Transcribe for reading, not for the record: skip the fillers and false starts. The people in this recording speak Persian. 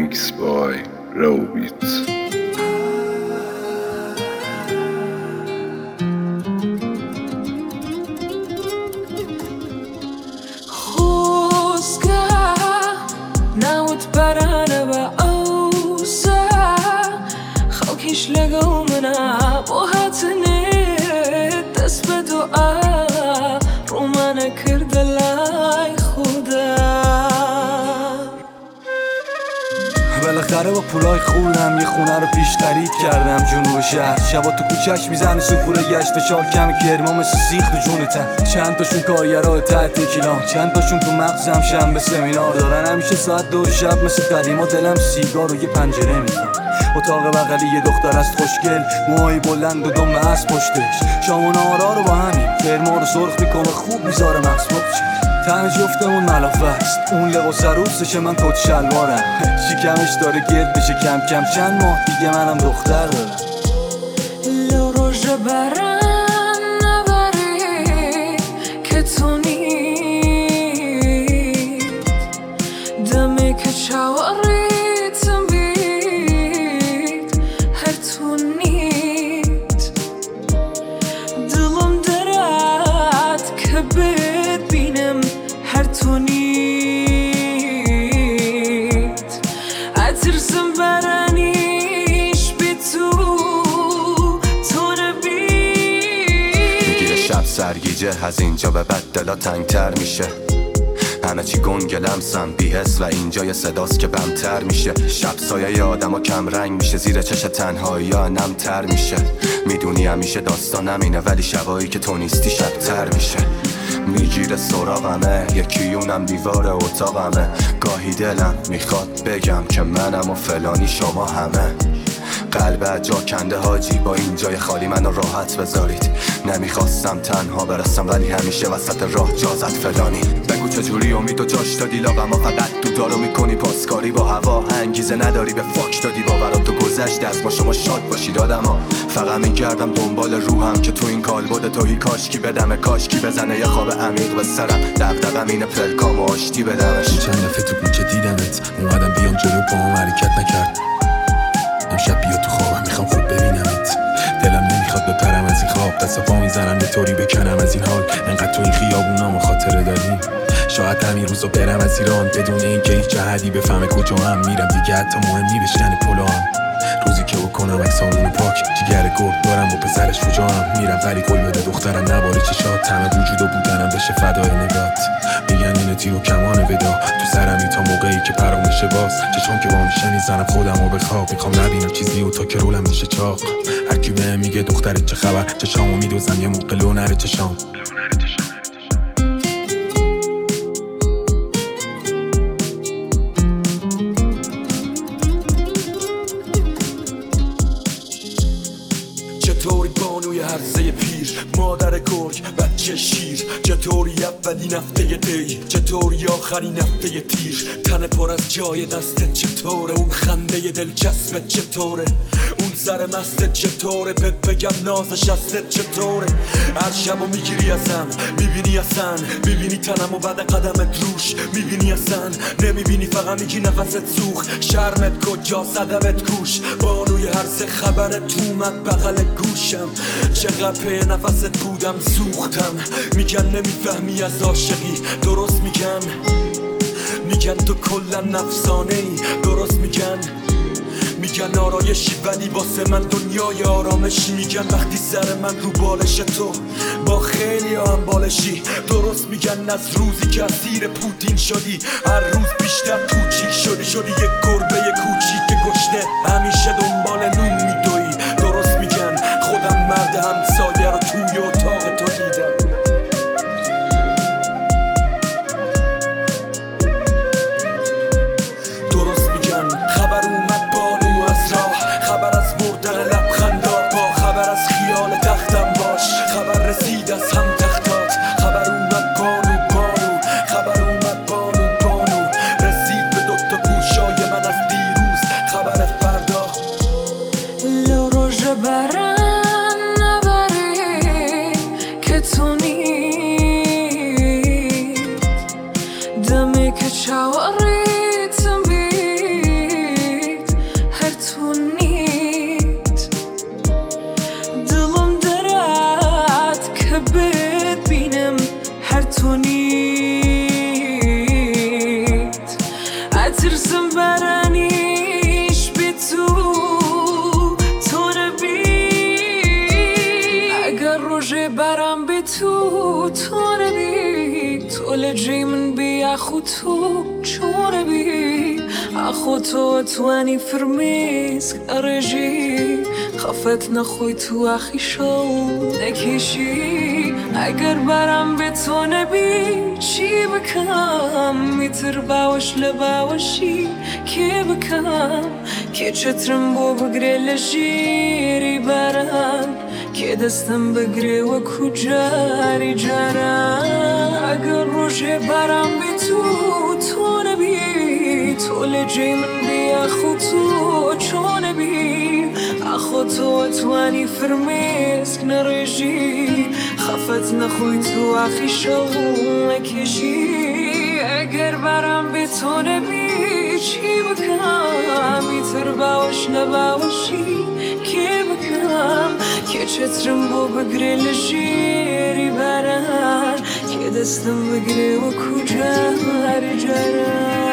Mix by Raubit. لقوا منها بوهاتني تثبتوا رومانا كرد الله خدا بالاخره با پولای خونم یه خونه رو پیش خرید کردم جنوب شهر. شبا تو کوچه‌اش میزنه سوپوره گشت شال کمی کرما مثل سیخ تو جونتن. چند تاشون کارگرای تحت کیلان، چند تاشون تو مغزم شنبه سمینار دارن. همیشه ساعت 2 شب مثل قدیما دلم سیگار و یه پنجره میخوام. اتاق بغلی یه دختر است خوشگل، موهای بلند و دم از پشتش. شام و نهارا رو با همین کرما رو سرخ میکنه خوب میذاره مغز مخچه. تن جفتمون ملافه است، اون لباس عروسشه من کت شلوارم. شکمش داره گرد بشه کم کم، چند ماه دیگه منم دختر دارم. لروژ برن نبری که تو نید دمی که چاوریتم بید هر تو نید دلم درد که ببینم هر تو نید اترسم برنیش بی تو نبید. میگیره شب سرگیجه از اینجا به بعد دلا تنگتر میشه. همه چی گنگ لمسم بی‌حس و اینجا یه صداست که بمتر میشه. شب سایه آدم ها کم رنگ میشه، زیر چش تنهایی ها نمتر میشه. میدونی همیشه داستانم اینه ولی شبایی که تو نیستی شبتر میشه. میگیره سراغمه یکیونم دیوار اتاقمه. گاهی دلم میخواد بگم که منم و فلانی شما همه. قلب جا کنده حاجی با این جای خالی منو راحت بذارید. نمیخواستم تنها برسم ولی همیشه وسط راه جا زد فلانی. بگو چجوری امید و جاش دادی لاغم فقط دودارو میکنی پاسکاری با هوا. انگیزه نداری به فاک دادی باورات تو گذشت از ما شما شاد باشید آدما. فقط میگردم دنبال روحم که تو این کالبد توهی کاشکی بدمه کاشکی بزنه یه خواب عمیق به سرم. دغدغم اینه پلکام و آشتی بدمش. چند دفعه تو کوچه دیدمت اومدم بیام جلو پاهم حرکت نکرد. امشب بیا تو خوابم میخوام خوب ببینمت. دلم نمیخواد بپرم از این خواب، دست پا میزنم یه طوری بکنم از این حال. انقدر تو این خیابونامو خاطره داری. شاید همین روزو برم از ایران بدون اینکه هیچ جهدی بفهمه کجا هم میرم. دیگه حتی مهم نی بشکنه پلوام. روزی که بکنم عکسامونو پاک جگر گرد دارم با پسرش فجاهم. میرم ولی قول بده دخترم نباره چشات. همه وجود و بودنم بشه فدای نگات. میگن اینه تیر و کمان ودا تو سرمی تا موقعی که پرامشه باز. چون که با میشه میزنم خودم و به خواب. میخوام نبینم چیزی و تا که رولم میشه چاق. هرکی بهم میگه دخترت چه خبر چشامو میدوزم یه موقع لو نره چشام. چطوری بانوی هرزه پیر مادر گرگ بچه شیر. چطوری اولین هفته دی، چطوری آخرین هفته تیر. تن پر از جای دستت چطوره، اون خنده دلچسبت چطوره، اون سر مستت چطوره. بهت بگم نازش ازت چطوره. هر شبو میگیری ازم میبینی اصلا، میبینی تنم و بعد قدمت روش میبینی اصلا. نمیبینی فقط میگی نفست سوخ. شرمت کجا صدمت کوش. بانوی هرزه خبرت اومد بغل گوشم. چقدر پی نفست بودم سوختم. میگن نمیفهمی از عاشقی، درست میگن. میگن تو کلا نفسانه ای، درست میگن. میگن آرایشی ولی واسه من دنیای آرامشی. میگن وقتی سر من رو بالش تو با خیلی هم بالشی، درست میگن. از روزی که اسیر پوتین شدی هر روز بیشتر کوچیک شدی یک گربه کوچیک گشنه همیشه دنبال نون میدوی، درست میگن. خودم مرد همسایه رو توی اتاق تو دیدم. درست میگن خبر اومد بانو از راه. خبر از بردن لبخندا با خبر از خیال تختم باش. خبر رسید از هم تختات. خبر اومد بانو خبر اومد بانو رسید به دوتا گوشای من از دیروز. خبر فردا لروژ برن نبری که تو نید دمی که چاوریتم بید تو نبی تو لجی من بی اخو تو نبی اخو تو انی فرمیز رژی خفت نخوی تو اخی شو نکشی اگر برم به تو نبی چی بکم میتر باوش لباوشی کی بکم که چترم بو بگره لجیری برم که دستم بگره و کجاری جرم اگر روژه برم به تو نبی تو لجی من بی اخو تو چون نبی اخو تو انی فرمیسک نرژی خفت نخوی تو اخی شو نکشی اگر برم به تو نبی چی بکم میتر باوش نباوشی کی بکم که چترم بو بگره لجیری برم که دستم بگره و کجا جرم